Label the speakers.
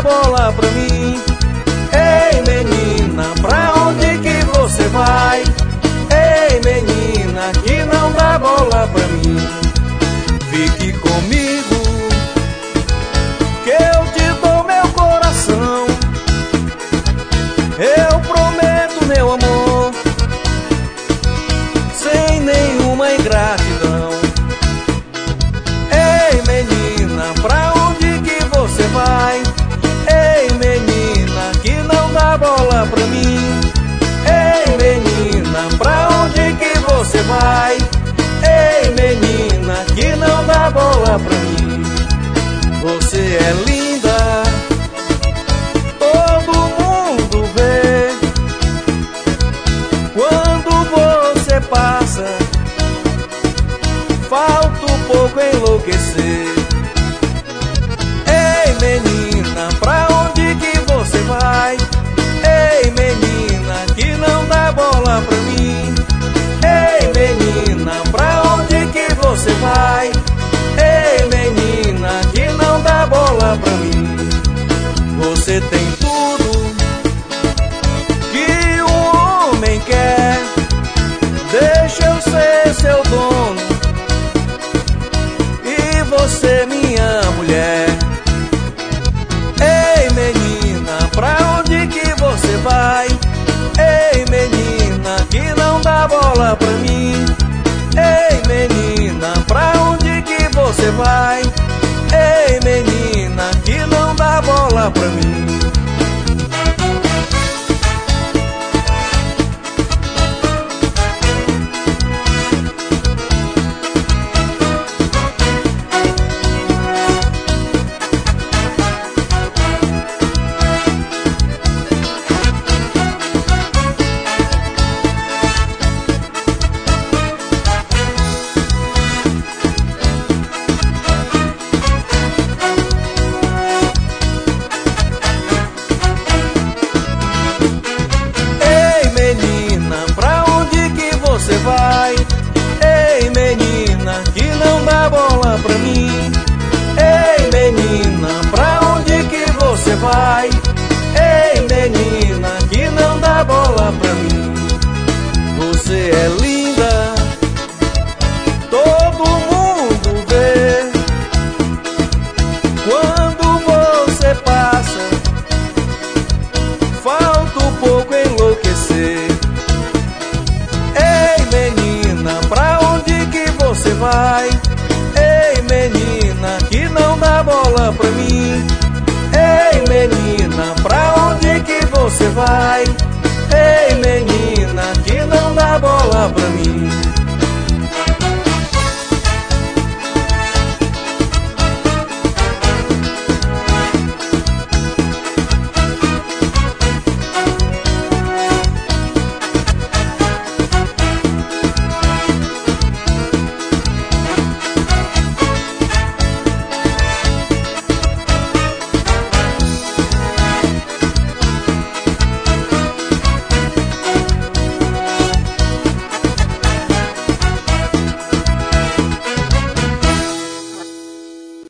Speaker 1: bola pra mim. Ei menina, pra onde que você vai? Ei menina, que não dá bola pra mim. Fique comigo, que eu te dou meu coração. Eu prometo, meu amor, sem nenhuma ingratidão. Ei menina, pra onde que você vai? Ei menina, que não dá bola pra mim. Ei menina, pra onde que você vai? Ei menina, que não dá bola pra mim. Você é linda, todo mundo vê. Quando você passa, falta um pouco enlouquecer. Ei menina, pra onde que você vai? Ei menina, que não dá bola pra mim. Ei menina, pra onde que você vai? Ei menina, que não dá bola pra mim. Você tem tudo que um homem quer. Deixa eu ser seu dono e você minha mulher. Ei menina, pra onde que você vai? Ei menina, que não dá bola pra mim. Ei menina, pra onde que você vai? Ei menina, que não dá bola pra mim. Você vai? Ei menina, que não dá bola pra mim. Ei menina, pra onde que você vai? Ei menina, que não dá bola pra mim. Você é linda, todo mundo vê. Quando você passa, falta um pouco enlouquecer. Você vai? Ei menina, que não dá bola pra mim. Ei menina, pra onde que você vai?